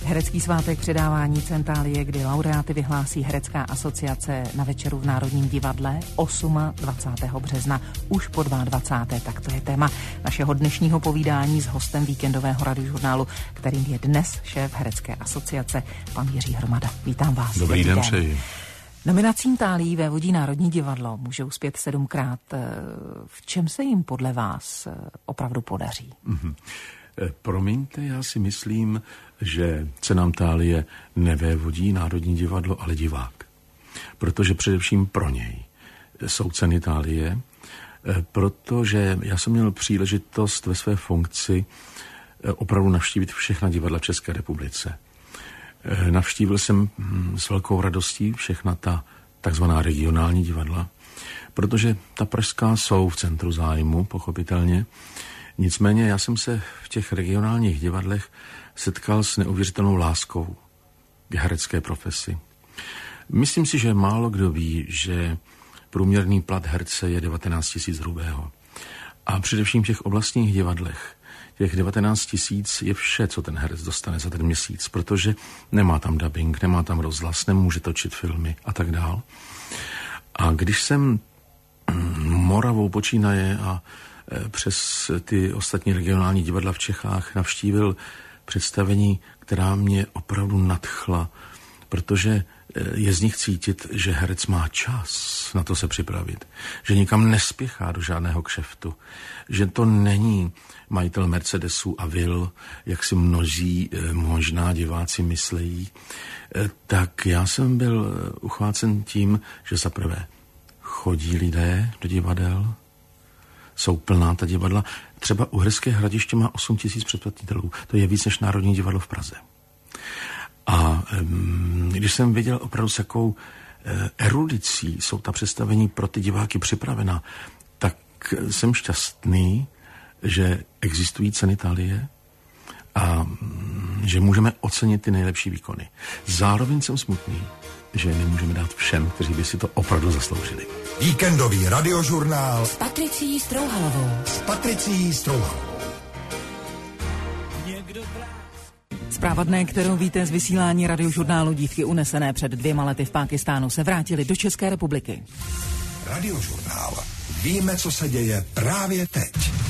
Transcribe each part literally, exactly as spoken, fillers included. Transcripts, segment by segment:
Herecký svátek předávání Centálie, kdy laureáty vyhlásí Herecká asociace na večeru v Národním divadle dvacátého osmého března už po dvacáté druhé Tak to je téma našeho dnešního povídání s hostem víkendového radiožurnálu, kterým je dnes šéf Herecké asociace, pan Jiří Hromada. Vítám vás. Dobrý den, přeji. Nominacím Tálí vévodí Národní divadlo může uspět sedmkrát. V čem se jim podle vás opravdu podaří? Mm-hmm. Promiňte, já si myslím, že cenám Tálie nevévodí Národní divadlo, ale divák. Protože především pro něj jsou ceny Tálie, protože já jsem měl příležitost ve své funkci opravdu navštívit všechna divadla v České republice. Navštívil jsem s velkou radostí všechna ta takzvaná regionální divadla, protože ta pražská jsou v centru zájmu, pochopitelně. Nicméně já jsem se v těch regionálních divadlech setkal s neuvěřitelnou láskou k herecké profesi. Myslím si, že málo kdo ví, že průměrný plat herce je devatenáct tisíc hrubého. A především v těch oblastních divadlech těch devatenáct tisíc je vše, co ten herec dostane za ten měsíc, protože nemá tam dabing, nemá tam rozhlas, nemůže točit filmy a tak dál. A když jsem Moravou počínaje a přes ty ostatní regionální divadla v Čechách navštívil představení, která mě opravdu nadchla, protože je z nich cítit, že herec má čas na to se připravit, že nikam nespěchá do žádného kšeftu, že to není majitel Mercedesu a vil, jak si mnozí možná diváci myslejí, tak já jsem byl uchvácen tím, že zaprvé chodí lidé do divadel, jsou plná ta divadla. Třeba Uherské Hradiště má osm tisíc předplatitelů. To je víc než Národní divadlo v Praze. A um, když jsem viděl opravdu s jakou uh, erudicí jsou ta představení pro ty diváky připravena, tak jsem šťastný, že existují ceny Tálie a um, že můžeme ocenit ty nejlepší výkony. Zároveň jsem smutný, že nemůžeme dát všem, kteří by si to opravdu zasloužili. Víkendový radiožurnál s Patricií Strouhalovou. S Patricií Strouhalovou. Zpráva dne, kterou víte z vysílání radiožurnálu Dívky unesené před dvěma lety v Pákistánu, se vrátily do České republiky. Radiožurnál. Víme, co se děje právě teď.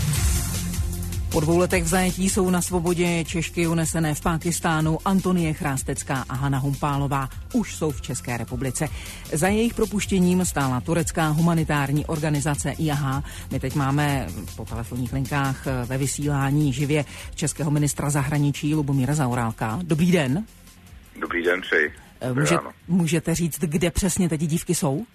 Po dvou letech v zajetí jsou na svobodě Češky unesené v Pákistánu. Antonie Chrástecká a Hana Humpálová už jsou v České republice. Za jejich propuštěním stála turecká humanitární organizace I A H. My teď máme po telefonních linkách ve vysílání živě českého ministra zahraničí Lubomíra Zaorálka. Dobrý den. Dobrý den, přeji. Může, můžete říct, kde přesně teď dívky jsou?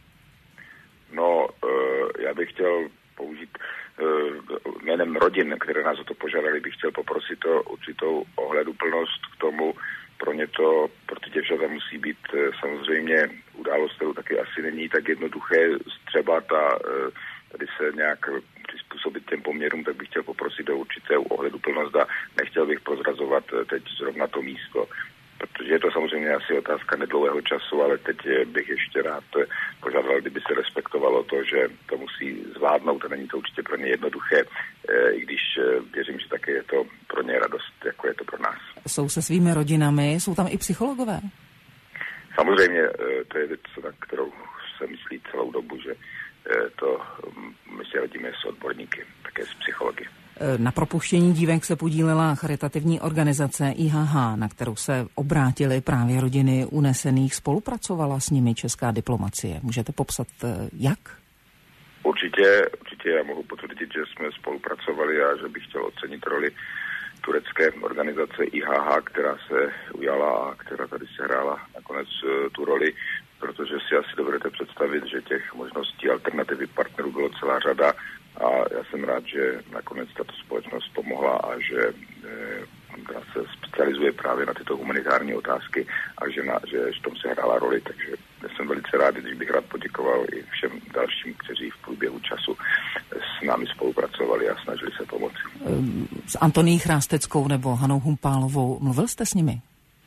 No, já bych chtěl použít jménem rodin, které nás o to požádali, bych chtěl poprosit o určitou ohleduplnost k tomu. Pro ně to, pro ty děvčata musí být samozřejmě událost, kterou taky asi není tak jednoduché střebat a tady se nějak přizpůsobit těm poměrům, tak bych chtěl poprosit o určitou ohleduplnost a nechtěl bych prozrazovat teď zrovna to místo, protože je to samozřejmě asi otázka nedlouhého času, ale teď bych ještě rád požádal, kdyby se respektovalo to, že to musí zvládnout a není to určitě pro ně jednoduché, i když věřím, že také je to pro ně radost, jako je to pro nás. Jsou se svými rodinami, jsou tam i psychologové? Samozřejmě, to je věc, na kterou se myslí celou dobu, že to my si radíme s odborníky, také s psychology. Na propuštění dívek se podílela charitativní organizace I H H, na kterou se obrátily právě rodiny unesených. Spolupracovala s nimi česká diplomacie. Můžete popsat, jak? Určitě, určitě já mohu potvrdit, že jsme spolupracovali a že bych chtěl ocenit roli turecké organizace I H H, která se ujala a která tady sehrála nakonec tu roli, protože si asi dovedete představit, že těch možností alternativy partnerů bylo celá řada. A já jsem rád, že nakonec tato společnost pomohla a že e, se specializuje právě na tyto humanitární otázky a že, na, že v tom se hrála roli. Takže já jsem velice rád, když bych rád poděkoval i všem dalším, kteří v průběhu času s námi spolupracovali a snažili se pomoci. S Antonií Chrásteckou nebo Hanou Humpálovou mluvil jste s nimi?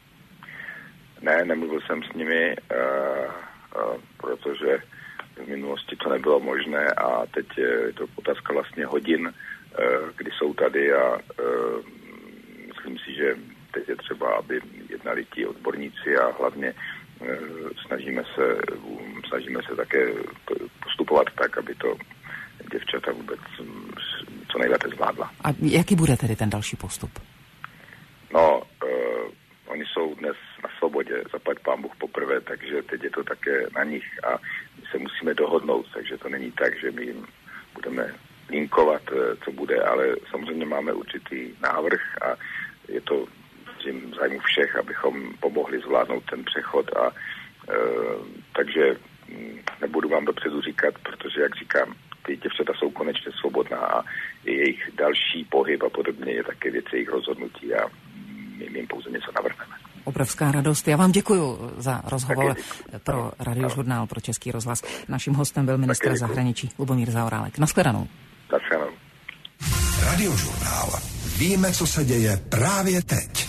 Ne, nemluvil jsem s nimi, uh, uh, protože v minulosti to nebylo možné a teď je to otázka vlastně hodin, kdy jsou tady a myslím si, že teď je třeba, aby jednali ti odborníci a hlavně snažíme se, snažíme se také postupovat tak, aby to děvčata vůbec co nejlépe zvládla. A jaký bude tedy ten další postup? No, uh, oni jsou dnes na svobodě, zaplať pán Bůh poprvé, takže teď je to také na nich a my se musíme dohodnout, takže to není tak, že my jim budeme linkovat, co bude, ale samozřejmě máme určitý návrh a je to v zájmu všech, abychom pomohli zvládnout ten přechod a e, takže nebudu vám dopředu říkat, protože, jak říkám, ty děvčata jsou konečně svobodná a jejich další pohyb a podobně je také věc jejich rozhodnutí a my jim pouze něco navrhneme. Obrovská radost. Já vám děkuji za rozhovor pro Radiožurnál, pro Český rozhlas. Naším hostem byl ministr zahraničí Lubomír Zaorálek. Naschledanou. Naschledanou. Radiožurnál. Víme, co se děje právě teď.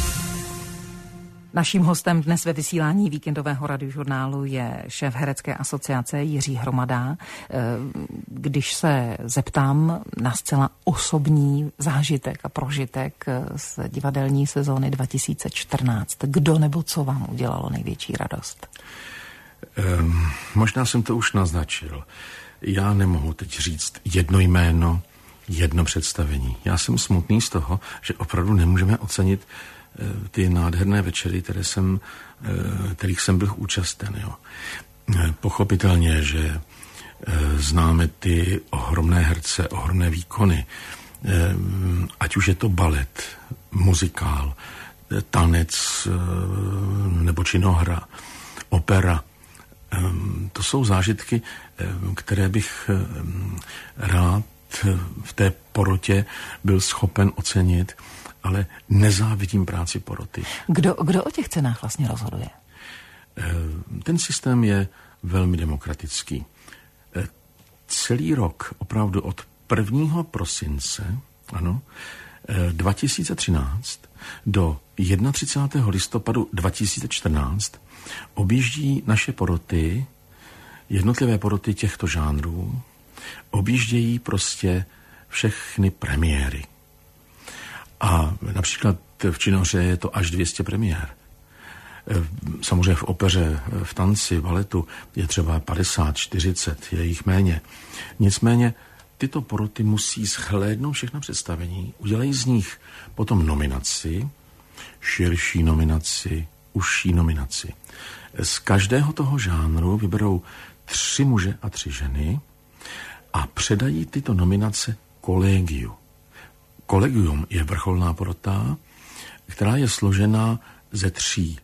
Naším hostem dnes ve vysílání víkendového Radiožurnálu je šéf Herecké asociace Jiří Hromada. Když se zeptám na zcela osobní zážitek a prožitek z divadelní sezóny dva tisíce čtrnáct, kdo nebo co vám udělalo největší radost? Um, možná jsem to už naznačil. Já nemohu teď říct jedno jméno, jedno představení. Já jsem smutný z toho, že opravdu nemůžeme ocenit ty nádherné večery, které jsem, kterých jsem byl účasten. Jo. Pochopitelně, že známe ty ohromné herce, ohromné výkony, ať už je to balet, muzikál, tanec nebo činohra, opera. To jsou zážitky, které bych rád v té porotě byl schopen ocenit, ale nezávidím práci poroty. Kdo, kdo o těch cenách vlastně rozhoduje? Ten systém je velmi demokratický. Celý rok, opravdu od prvního prosince, ano, dva tisíce třináct do třicátého prvního listopadu dva tisíce čtrnáct objíždí naše poroty, jednotlivé poroty těchto žánrů, objíždějí prostě všechny premiéry. A například v činohře je to až dvě stě premiér. Samozřejmě v opeře, v tanci, baletu je třeba padesát, čtyřicet, je jich méně. Nicméně tyto poroty musí shlédnout všechna představení, udělají z nich potom nominaci, širší nominaci, užší nominaci. Z každého toho žánru vyberou tři muže a tři ženy a předají tyto nominace kolegiu. Kolegium je vrcholná porota, která je složena ze tří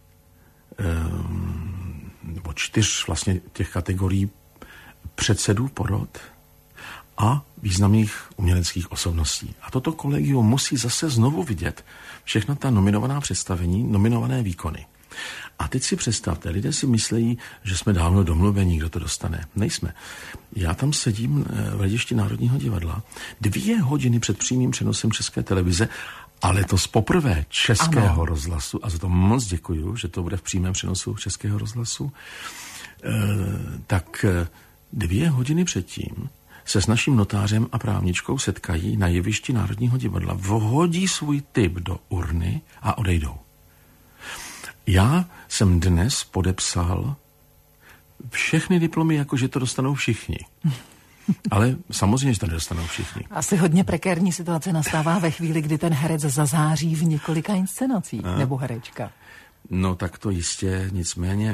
nebo čtyř vlastně těch kategorií předsedů porot a významných uměleckých osobností. A toto kolegium musí zase znovu vidět všechna ta nominovaná představení, nominované výkony. A teď si představte, lidé si myslejí, že jsme dávno domluvení, kdo to dostane. Nejsme. Já tam sedím v hledišti Národního divadla dvě hodiny před přímým přenosem České televize, ale to z poprvé Českého ano. rozhlasu, a za to moc děkuju, že to bude v přímém přenosu Českého rozhlasu, e, tak dvě hodiny předtím se s naším notářem a právničkou setkají na jevišti Národního divadla, vhodí svůj tip do urny a odejdou. Já jsem dnes podepsal všechny diplomy, jakože to dostanou všichni. Ale samozřejmě, že to nedostanou všichni. Asi hodně prekérní situace nastává ve chvíli, kdy ten herec zazáří v několika inscenacích, a? nebo herečka. No tak to jistě, nicméně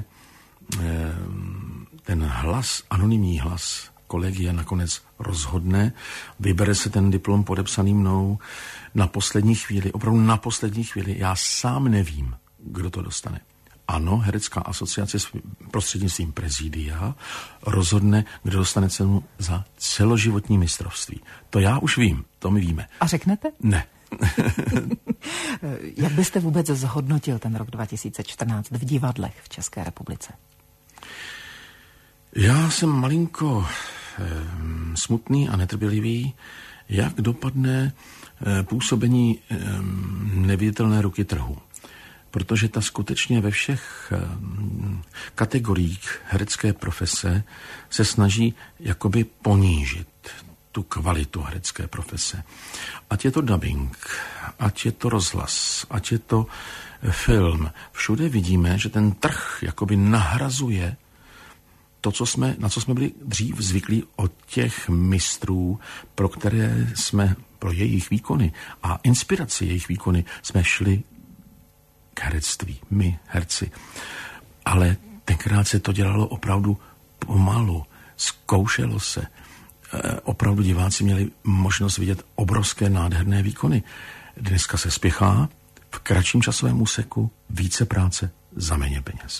ten hlas, anonymní hlas kolegia nakonec rozhodne, vybere se ten diplom podepsaný mnou na poslední chvíli, opravdu na poslední chvíli. Já sám nevím, kdo to dostane. Ano, Herecká asociace prostřednictvím prezidia rozhodne, kdo dostane cenu za celoživotní mistrovství. To já už vím, to my víme. A řeknete? Ne. Jak byste vůbec zhodnotil ten rok dva tisíce čtrnáct v divadlech v České republice? Já jsem malinko eh, smutný a netrpělivý, jak dopadne eh, působení eh, neviditelné ruky trhu. Protože ta skutečně ve všech kategoriích herecké profese se snaží jakoby ponížit tu kvalitu herecké profese. Ať je to dabing, ať je to rozhlas, ať je to film, všude vidíme, že ten trh jakoby nahrazuje to, co jsme, na co jsme byli dřív zvyklí od těch mistrů, pro které jsme, pro jejich výkony a inspiraci jejich výkony jsme šli k herectví, my herci. Ale tenkrát se to dělalo opravdu pomalu, zkoušelo se. E, opravdu diváci měli možnost vidět obrovské nádherné výkony. Dneska se spěchá, v kratším časovém úseku, více práce za méně peněz.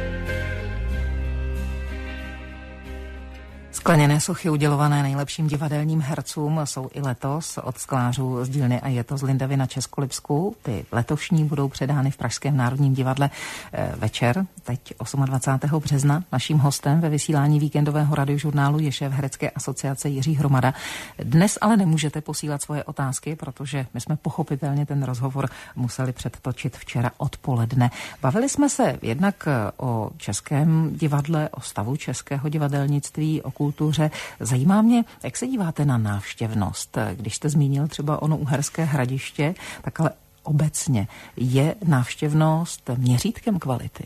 Skleněné sochy udělované nejlepším divadelním hercům jsou i letos od sklářů z dílny A je to z Lindavy na Českolipsku. Ty letošní budou předány v Pražském národním divadle večer, teď dvacátého osmého března. Naším hostem ve vysílání víkendového radiožurnálu je šéf Herecké asociace Jiří Hromada. Dnes ale nemůžete posílat svoje otázky, protože my jsme pochopitelně ten rozhovor museli předtočit včera odpoledne. Bavili jsme se jednak o českém divadle, o stavu českého divadelnictví, o kultuře. Zajímá mě, jak se díváte na návštěvnost. Když jste zmínil třeba ono Uherské Hradiště, tak ale obecně je návštěvnost měřítkem kvality?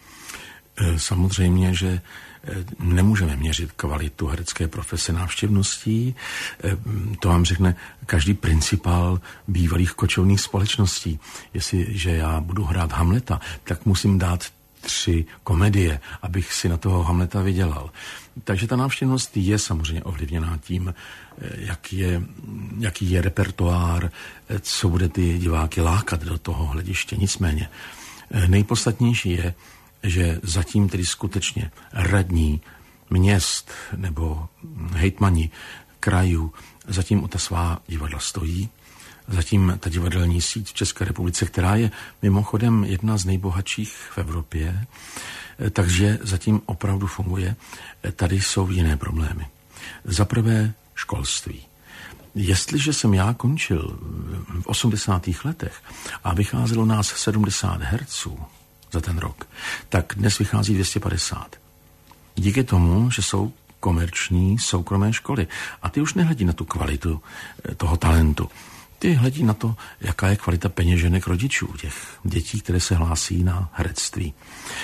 Samozřejmě, že nemůžeme měřit kvalitu herecké profese návštěvností. To vám řekne každý principál bývalých kočovných společností. Jestliže já budu hrát Hamleta, tak musím dát tři komedie, abych si na toho Hamleta vydělal. Takže ta návštěvnost je samozřejmě ovlivněná tím, jak je, jaký je repertoár, co bude ty diváky lákat do toho hlediště. Nicméně nejpodstatnější je, že zatím tedy skutečně radní měst nebo hejtmani krajů zatím o ta svá divadla stojí. Zatím ta divadelní síť v České republice, která je mimochodem jedna z nejbohatších v Evropě, takže zatím opravdu funguje. Tady jsou jiné problémy. Za prvé školství. Jestliže jsem já končil v osmdesátých letech a vycházelo nás sedmdesát herců za ten rok, tak dnes vychází dvě stě padesát. Díky tomu, že jsou komerční soukromé školy a ty už nehledí na tu kvalitu toho talentu. Ty hledí na to, jaká je kvalita peněženek rodičů těch dětí, které se hlásí na herectví.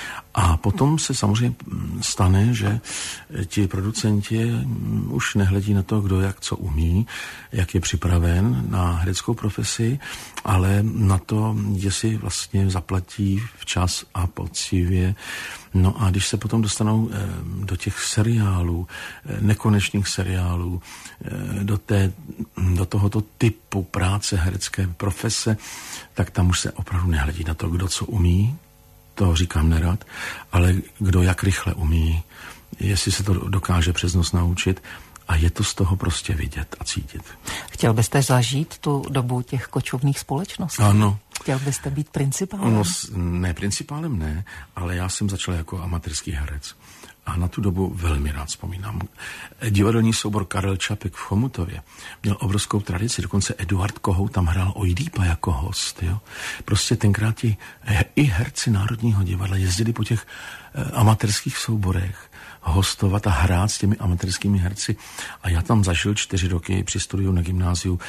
A potom se samozřejmě stane, že ti producenti už nehledí na to, kdo jak co umí, jak je připraven na hereckou profesi, ale na to, jestli vlastně zaplatí včas a poctivě. No a když se potom dostanou do těch seriálů, nekonečných seriálů, do, té, do tohoto typu práce herecké profese, tak tam už se opravdu nehledí na to, kdo co umí, to říkám nerad, ale kdo jak rychle umí, jestli se to dokáže přes noc naučit a je to z toho prostě vidět a cítit. Chtěl byste zažít tu dobu těch kočovných společností? Ano. Chtěl byste být principálem? No, ne, principálem ne, ale já jsem začal jako amatérský herec. A na tu dobu velmi rád vzpomínám. Divadelní soubor Karel Čapek v Chomutově měl obrovskou tradici, dokonce Eduard Kohout tam hrál Ojdýpa jako host. Jo? Prostě tenkrát ti i herci Národního divadla jezdili po těch amatérských souborech hostovat a hrát s těmi amatérskými herci. A já tam zažil čtyři roky při studiu na gymnáziu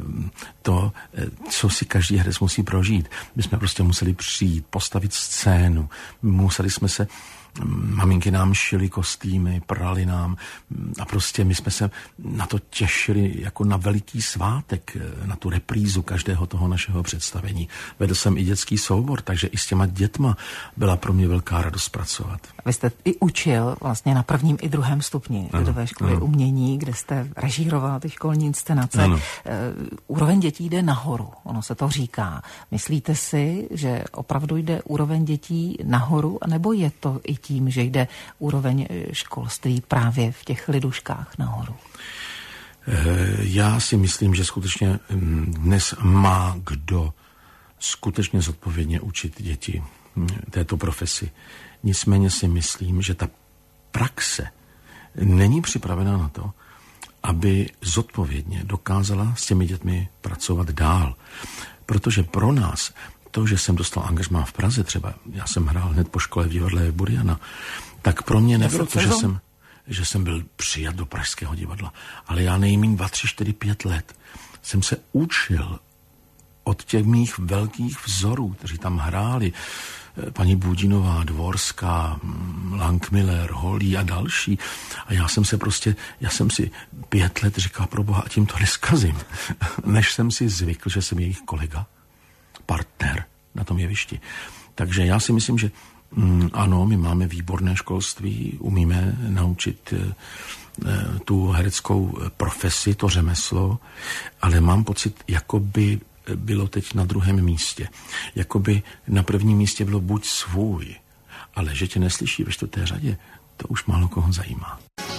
to, co si každý herec musí prožít. My jsme prostě museli přijít, postavit scénu, museli jsme se maminky nám šily kostýmy, prali nám a prostě my jsme se na to těšili jako na veliký svátek, na tu reprízu každého toho našeho představení. Vedl jsem i dětský soubor, takže i s těma dětma byla pro mě velká radost pracovat. Vy jste i učil vlastně na prvním i druhém stupni Lidové školy umění, kde jste režíroval ty školní inscenace. Ano. Úroveň dětí jde nahoru, ono se to říká. Myslíte si, že opravdu jde úroveň dětí nahoru, nebo je to i tím, že jde úroveň školství právě v těch liduškách nahoru? Já si myslím, že skutečně dnes má kdo skutečně zodpovědně učit děti této profesi. Nicméně si myslím, že ta praxe není připravená na to, aby zodpovědně dokázala s těmi dětmi pracovat dál. Protože pro nás to, že jsem dostal angažmá v Praze třeba, já jsem hrál hned po škole v divadle Buriana, tak pro mě nebylo to, že jsem, že jsem byl přijat do Pražského divadla, ale já nejmíň dva, tři, čtyři, pět let jsem se učil od těch mých velkých vzorů, kteří tam hráli, paní Budinová, Dvorská, Langmiller, Holý a další. A já jsem se prostě, já jsem si pět let říkal, pro boha, a tím to neskazím. Než jsem si zvykl, že jsem jejich kolega, partner na tom jevišti. Takže já si myslím, že mm, ano, my máme výborné školství, umíme naučit e, tu hereckou profesi, to řemeslo, ale mám pocit, jako by bylo teď na druhém místě. Jakoby na prvním místě bylo buď svůj, ale že tě neslyší ve čtvrté řadě, to už málo koho zajímá.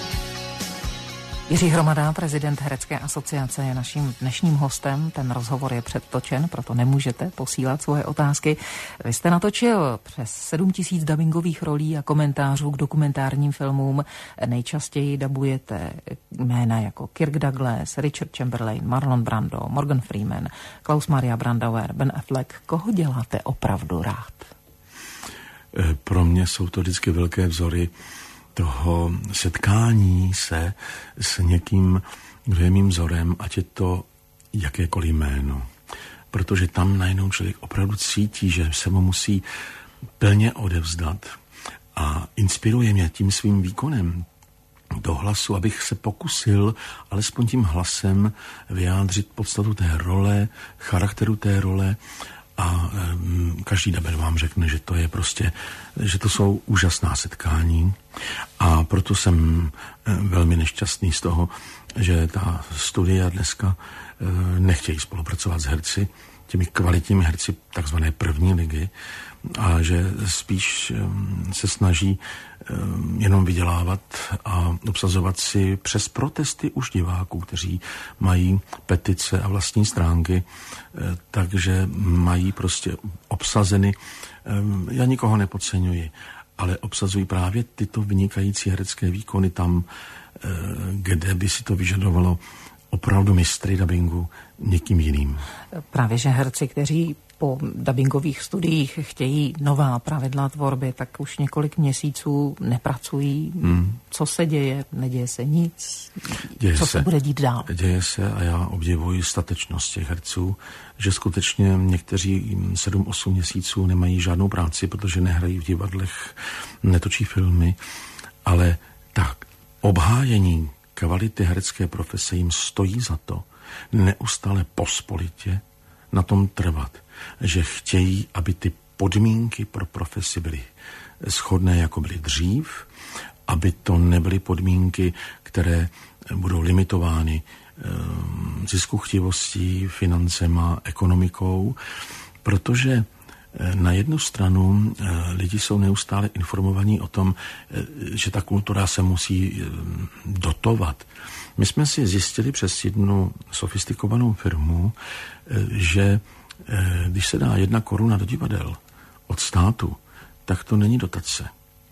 Jiří Hromada, prezident Herecké asociace, je naším dnešním hostem. Ten rozhovor je předtočen, proto nemůžete posílat svoje otázky. Vy jste natočil přes sedm tisíc dabingových rolí a komentářů k dokumentárním filmům. Nejčastěji dabujete jména jako Kirk Douglas, Richard Chamberlain, Marlon Brando, Morgan Freeman, Klaus Maria Brandauer, Ben Affleck. Koho děláte opravdu rád? Pro mě jsou to vždycky velké vzory toho setkání se s někým, kdo je mým vzorem, ať je to jakékoliv jméno. Protože tam najednou člověk opravdu cítí, že se mu musí plně odevzdat a inspiruje mě tím svým výkonem do hlasu, abych se pokusil alespoň tím hlasem vyjádřit podstatu té role, charakteru té role. A um, každý daber vám řekne, že to je prostě, že to jsou úžasná setkání a proto jsem um, velmi nešťastný z toho, že ta studia dneska um, nechtějí spolupracovat s herci, těmi kvalitními herci takzvané první ligy a že spíš um, se snaží um, jenom vydělávat a obsazovat si přes protesty už diváků, kteří mají petice a vlastní stránky, um, takže mají prostě obsazeny, um, já nikoho nepodceňuji, ale obsazují právě tyto vynikající herecké výkony tam, um, kde by si to vyžadovalo opravdu mistry dabingu někým jiným. Právě, že herci, kteří po dabingových studiích chtějí nová pravidla tvorby, tak už několik měsíců nepracují. Hmm. Co se děje? Neděje se nic? Děje Co se, se bude dít dál? Děje se a já obdivuji statečnost těch herců, že skutečně někteří sedm osm měsíců nemají žádnou práci, protože nehrají v divadlech, netočí filmy, ale tak obhájení kvality herecké profese jim stojí za to neustále pospolitě na tom trvat, že chtějí, aby ty podmínky pro profesi byly shodné, jako byly dřív, aby to nebyly podmínky, které budou limitovány ziskuchtivostí, financema, ekonomikou, protože na jednu stranu lidi jsou neustále informovaní o tom, že ta kultura se musí dotovat. My jsme si zjistili přes jednu sofistikovanou firmu, že když se dá jedna koruna do divadel od státu, tak to není dotace.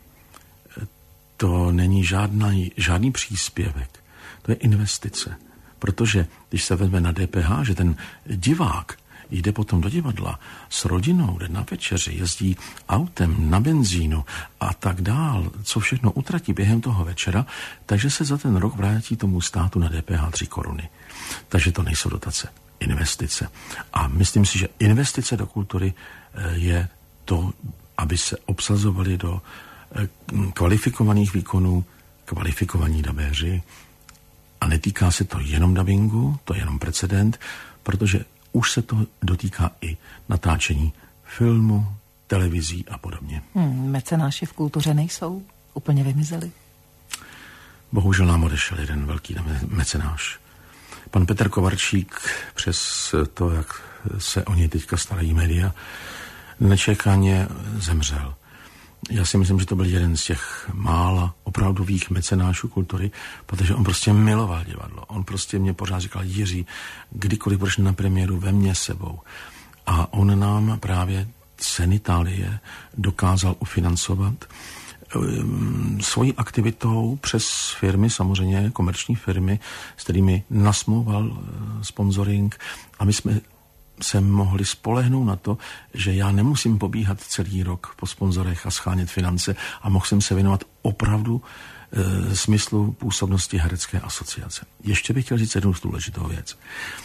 To není žádný, žádný příspěvek. To je investice. Protože když se vezme na D P H, že ten divák jde potom do divadla s rodinou, jde na večeři, jezdí autem, na benzínu a tak dál, co všechno utratí během toho večera, takže se za ten rok vrátí tomu státu na D P H tři koruny. Takže to nejsou dotace, investice. A myslím si, že investice do kultury je to, aby se obsazovali do kvalifikovaných výkonů kvalifikovaní dabéři. A netýká se to jenom dabingu, to je jenom precedent, protože už se to dotýká i natáčení filmu, televizí a podobně. Hmm, mecenáši v kultuře nejsou? Úplně vymizeli? Bohužel nám odešel jeden velký mecenáš. Pan Petr Kovarčík, přes to, jak se o něj teďka starají média, nečekaně zemřel. Já si myslím, že to byl jeden z těch mála opravdových mecenášů kultury, protože on prostě miloval divadlo. On prostě mě pořád říkal, Jiří, kdykoliv budeš na premiéru, vem mě sebou. A on nám právě Ceny Itálie dokázal ufinancovat um, svojí aktivitou přes firmy, samozřejmě komerční firmy, s kterými nasmlouval uh, sponsoring, a my jsme se mohli spolehnout na to, že já nemusím pobíhat celý rok po sponzorech a schánět finance a mohl jsem se věnovat opravdu e, smyslu působnosti Herecké asociace. Ještě bych chtěl říct jednu důležitou věc.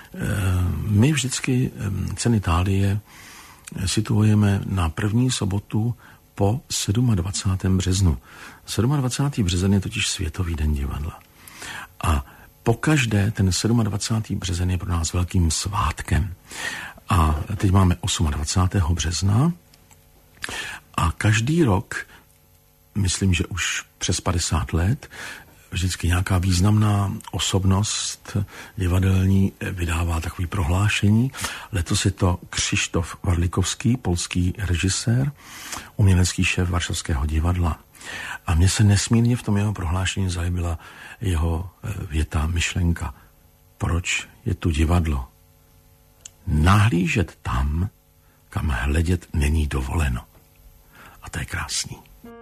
My vždycky ceny Thálie situujeme na první sobotu po dvacátého sedmého březnu. dvacátého sedmého březen je totiž Světový den divadla. A pokaždé ten dvacátého sedmého březen je pro nás velkým svátkem. A teď máme dvacátého osmého března a každý rok, myslím, že už přes padesát let, vždycky nějaká významná osobnost divadelní vydává takový prohlášení. Letos je to Krzysztof Warlikowski, polský režisér, umělecký šéf Varšavského divadla. A mně se nesmírně v tom jeho prohlášení zalíbila jeho věta, myšlenka. Proč je tu divadlo? Nahlížet tam, kam hledět není dovoleno. A to je krásný.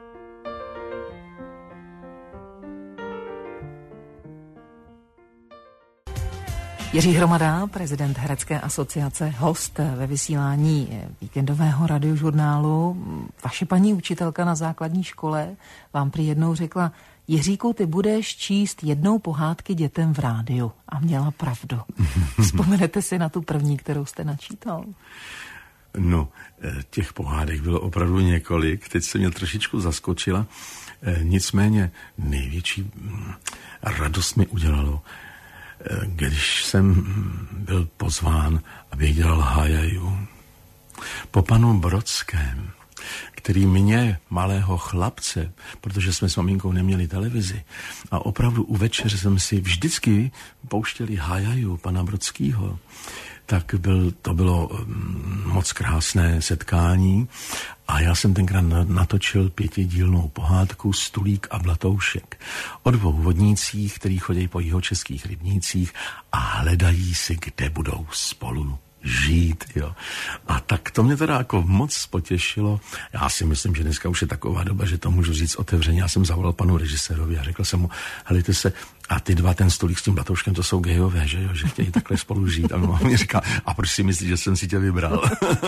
Jiří Hromada, prezident Herecké asociace, host ve vysílání víkendového radiožurnálu. Vaše paní učitelka na základní škole vám prý jednou řekla: Jiříku, ty budeš číst jednou pohádky dětem v rádiu. A měla pravdu. Vzpomenete si na tu první, kterou jste načítal? No, těch pohádek bylo opravdu několik. Teď se mě trošičku zaskočila. Nicméně největší radost mi udělalo, když jsem byl pozván, abych dělal Hájaju. Po panu Brodském, který mě, malého chlapce, protože jsme s maminkou neměli televizi, a opravdu u večeře jsem si vždycky pouštěli Hájaju pana Brodskýho, tak byl, to bylo moc krásné setkání a já jsem tenkrát natočil pětidílnou pohádku Stulík a Blatoušek o dvou vodnících, který chodí po jihočeských rybnících a hledají si, kde budou spolu žít, jo. A tak to mě teda jako moc potěšilo. Já si myslím, že dneska už je taková doba, že to můžu říct otevřeně. Já jsem zavolal panu režisérovi a řekl jsem mu, helejte se, a ty dva, ten Stolík s tím Blatouškem, to jsou gejové, že jo, že chtějí takhle spolu žít. A on mi říká, a proč si myslíš, že jsem si tě vybral?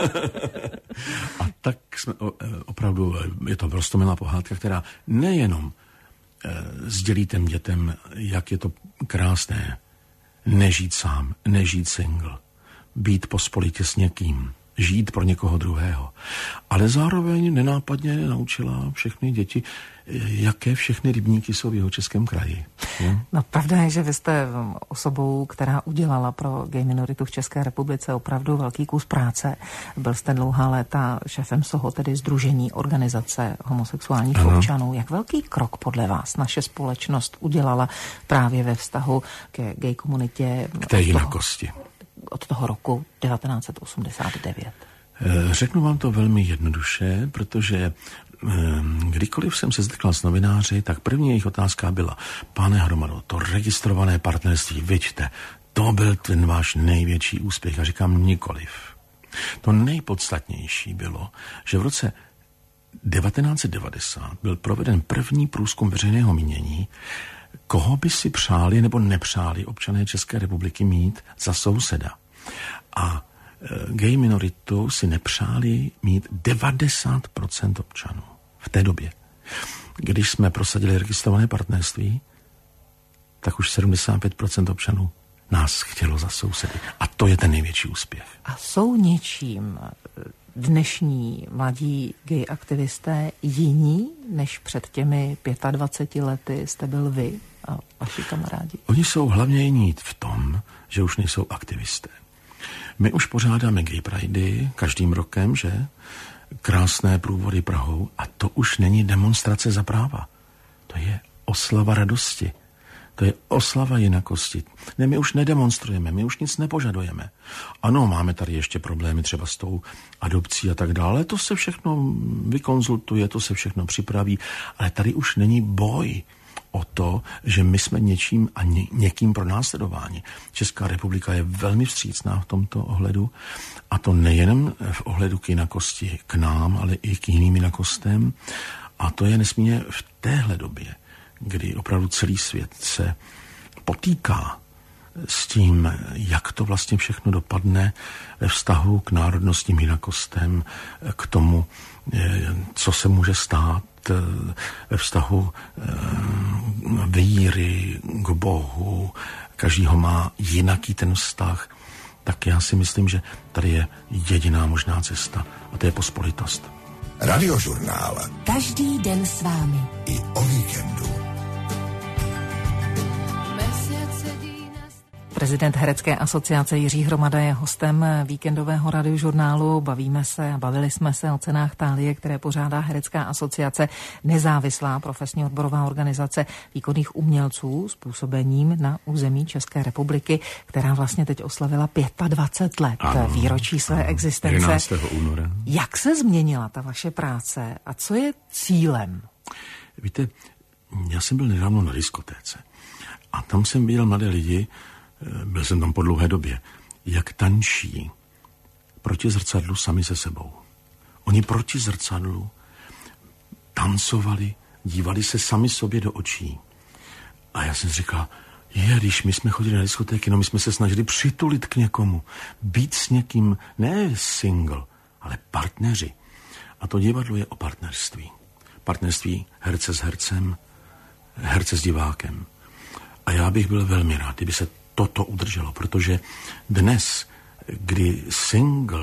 A tak jsme opravdu, je to roztomilá pohádka, která nejenom eh, sdělí těm dětem, jak je to krásné nežít sám, nežít single, být pospolitě s někým, žít pro někoho druhého. Ale zároveň nenápadně naučila všechny děti, jaké všechny rybníky jsou v Jihočeském kraji. Je? No pravda je, že vy jste osobou, která udělala pro gay minoritu v České republice opravdu velký kus práce. Byl jste dlouhá léta šéfem SOHO, tedy Sdružení organizace homosexuálních ano. občanů. Jak velký krok podle vás naše společnost udělala právě ve vztahu ke gay komunitě? K té jinakosti. Od toho roku devatenáct set osmdesát devět. Řeknu vám to velmi jednoduše, protože kdykoliv jsem se setkal s novináři, tak první jejich otázka byla: pane Hromado, to registrované partnerství, vidíte, to byl ten váš největší úspěch. A říkám, nikoliv. To nejpodstatnější bylo, že v roce devatenáct set devadesát byl proveden první průzkum veřejného mínění, koho by si přáli nebo nepřáli občané České republiky mít za souseda. A e, gay minoritu si nepřáli mít devadesát procent občanů v té době. Když jsme prosadili registrované partnerství, tak už sedmdesát pět procent občanů nás chtělo za sousedy. A to je ten největší úspěch. A jsou něčím dnešní mladí gay aktivisté jiní, než před těmi dvaceti pěti lety jste byl vy a vaši kamarádi? Oni jsou hlavně jiní v tom, že už nejsou aktivisté. My už pořádáme gay pridey každým rokem, že? Krásné průvody Prahou, a to už není demonstrace za práva. To je oslava radosti. To je oslava jinakosti. Ne, my už nedemonstrujeme, my už nic nepožadujeme. Ano, máme tady ještě problémy třeba s tou adopcí a tak dále, to se všechno vykonzultuje, to se všechno připraví, ale tady už není boj o to, že my jsme něčím a ně, někým pronásledováni. Česká republika je velmi vstřícná v tomto ohledu, a to nejen v ohledu k jinakosti k nám, ale i k jiným jinakostem. A to je nesmírně v téhle době, kdy opravdu celý svět se potýká s tím, jak to vlastně všechno dopadne ve vztahu k národnostním jinakostem, k tomu, co se může stát ve vztahu víry k Bohu. Každý ho má jinaký ten vztah. tak já si myslím, že tady je jediná možná cesta a to je pospolitost. Radiožurnál. Každý den s vámi. I o víkendu. Prezident Herecké asociace Jiří Hromada je hostem víkendového radiožurnálu. Bavíme se a bavili jsme se o cenách Thálie, které pořádá Herecká asociace, nezávislá profesní odborová organizace výkonných umělců s působením na území České republiky, která vlastně teď oslavila dvacet pět let ano, výročí své ano, existence. jedenáctého února. Jak se změnila ta vaše práce a co je cílem? Víte, já jsem byl nedávno na diskotéce a tam jsem viděl mladé lidi, byl jsem tam po dlouhé době, jak tančí proti zrcadlu sami se sebou. Oni proti zrcadlu tancovali, dívali se sami sobě do očí. A já jsem říkal, je, když my jsme chodili na diskotéky, no my jsme se snažili přitulit k někomu, být s někým, ne single, ale partneři. A to divadlo je o partnerství. Partnerství herce s hercem, herce s divákem. A já bych byl velmi rád, kdyby se toto udrželo, protože dnes, kdy single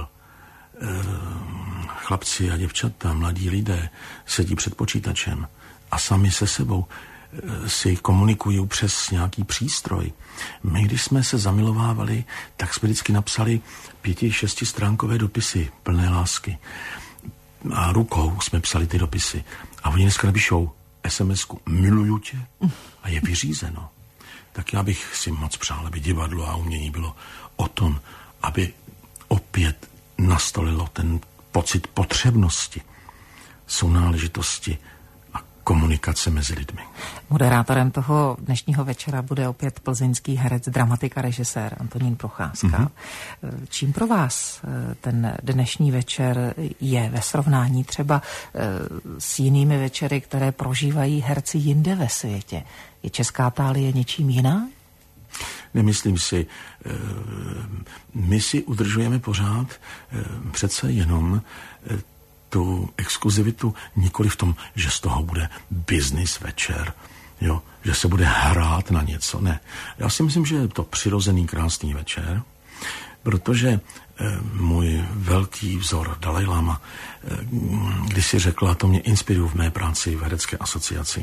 chlapci a děvčata, mladí lidé sedí před počítačem a sami se sebou si komunikují přes nějaký přístroj. My, když jsme se zamilovávali, tak jsme vždycky napsali pěti, šesti stránkové dopisy plné lásky. A rukou jsme psali ty dopisy. A oni dneska napíšou es em esku miluju tě a je vyřízeno. Tak já bych si moc přál, aby divadlo a umění bylo o tom, aby opět nastolilo ten pocit potřebnosti, sounáležitosti a komunikace mezi lidmi. Moderátorem toho dnešního večera bude opět plzeňský herec, dramatik a režisér Antonín Procházka. Mm-hmm. Čím pro vás ten dnešní večer je ve srovnání třeba s jinými večery, které prožívají herci jinde ve světě? Je česká Thálie něčím jiná? Nemyslím si. My si udržujeme pořád přece jenom tu exkluzivitu nikoli v tom, že z toho bude business večer, jo, že se bude hrát na něco. Ne. Já si myslím, že je to přirozený krásný večer, protože můj velký vzor Dalaj Lama když si řekla, to mě inspiruje v mé práci v Herecké asociaci.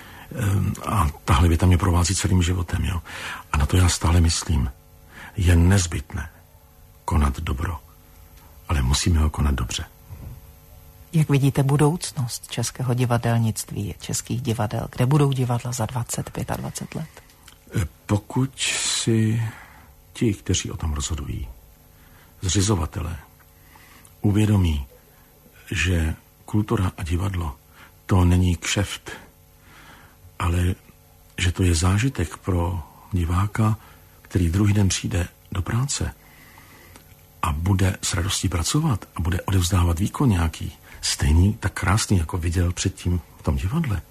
A tahle věta mě provází celým životem. Jo? A na to já stále myslím. Je nezbytné konat dobro, ale musíme ho konat dobře. Jak vidíte budoucnost českého divadelnictví, českých divadel? Kde budou divadla za dvacet, dvacet pět let? Pokud si ti, kteří o tom rozhodují, zřizovatelé, uvědomí, že kultura a divadlo to není kšeft, ale že to je zážitek pro diváka, který druhý den přijde do práce a bude s radostí pracovat a bude odevzdávat výkon nějaký, stejný, tak krásný, jako viděl předtím v tom divadle.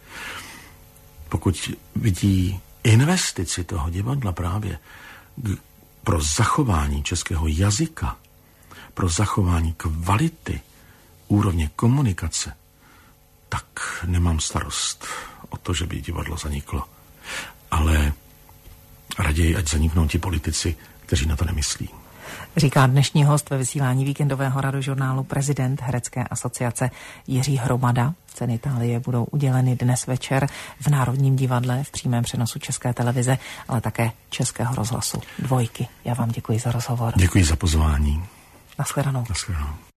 Pokud vidí investici toho divadla právě pro zachování českého jazyka, pro zachování kvality, úrovně komunikace, tak nemám starost o to, že by divadlo zaniklo. Ale raději, ať zaniknou ti politici, kteří na to nemyslí. Říká dnešní host ve vysílání víkendového radiožurnálu prezident Herecké asociace Jiří Hromada. Ceny Thálie budou uděleny dnes večer v Národním divadle v přímém přenosu České televize, ale také Českého rozhlasu Dvojky. Já vám děkuji za rozhovor. Děkuji za pozvání. Nashledanou. Nashledanou.